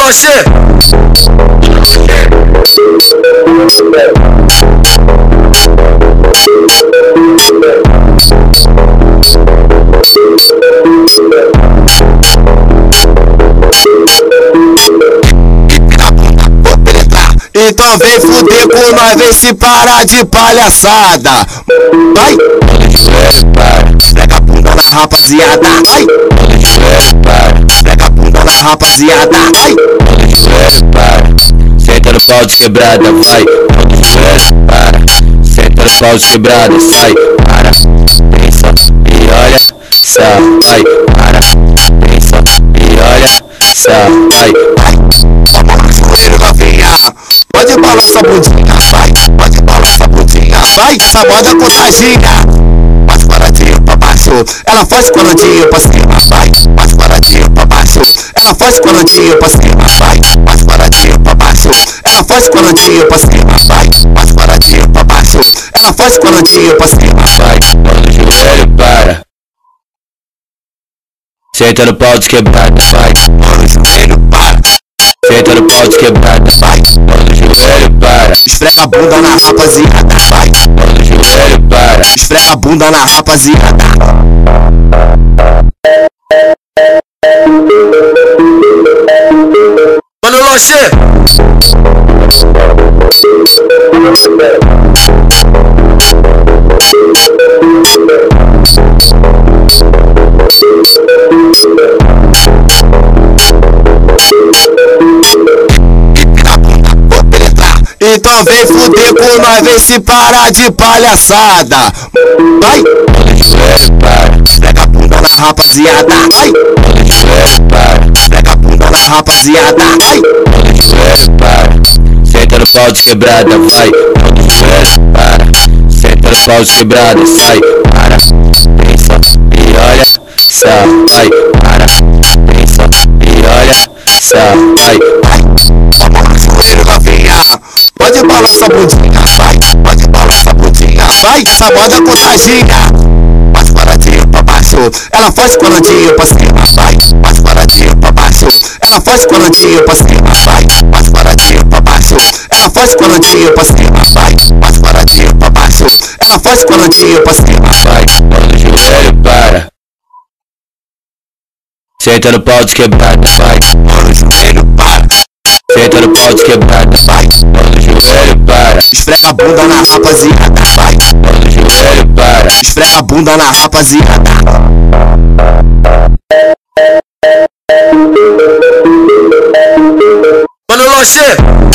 Lanche. Então vem fuder com nós, vem se parar de palhaçada. Vai, esfrega a bunda na rapaziada. Vai, esfrega a bunda na rapaziada. Vai, senta no pau de quebrada, vai. Senta no pau de quebrada, sai. Para, pensa e olha, sai. Vai, para, pensa e olha, sai. Vai, a mão no joelho, novinha. Pode balançar a bundinha, vai. Pode balançar a bundinha, vai. Essa moda contagina. Mais paradinho pra baixo, ela faz coladinho pra cima, vai. Mais paradinho pra baixo, ela faz coladinho pra cima, vai. Mais paradinho pra baixo, ela faz coladinho pra cima, vai. Mais paradinho pra baixo, ela faz coladinho pra cima, vai. mão no joelho, para. Senta no pau de quebrada, vai. Mão no joelho, para. Senta no pau de quebrada, vai. Mão no joelho, para. Esfrega a bunda na rapaziada, vai. Mão no joelho, para. Esfrega a bunda na rapaziada. Mano Lanche. Então vem fuder com nós, vem se parar de palhaçada. Vai, esfrega a bunda na rapaziada. Vai, esfrega a bunda na rapaziada. Vai, senta no pau de quebrada, vai. Senta no pau de quebrada, sai. Para, pensa e olha, sai. Vai, para, pensa e olha, sai. Vai, a mão no joelho, novinha. Pode balançar a bundinha, vai. Pode balançar a bundinha, vai. Essa moda contagina. Mais paradinho pra baixo, ela faz coladinho pra cima, vai. Mais paradinho pra baixo, ela faz coladinho pra cima, vai. Mais paradinho pra baixo, ela faz coladinho pra cima, vai. Mais paradinho pra baixo, ela faz coladinho pra cima, vai. mão no joelho, para. Senta no pau de quebrada, vai. Mão no joelho, para. Senta no pau de quebrada, vai. Mão no joelho, para. Esfrega a bunda na rapaziada, vai. Mão no joelho, para. Esfrega a bunda na rapaziada. Mano Lanche.